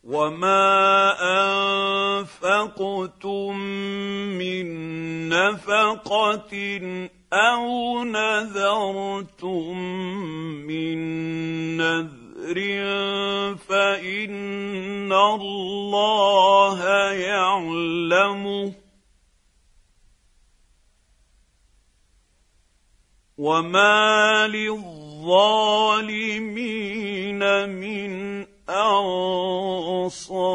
وما أنفقتم من نفقة أو نذرتم من نذر فإن الله يعلمه وما للظالمين من أنصار.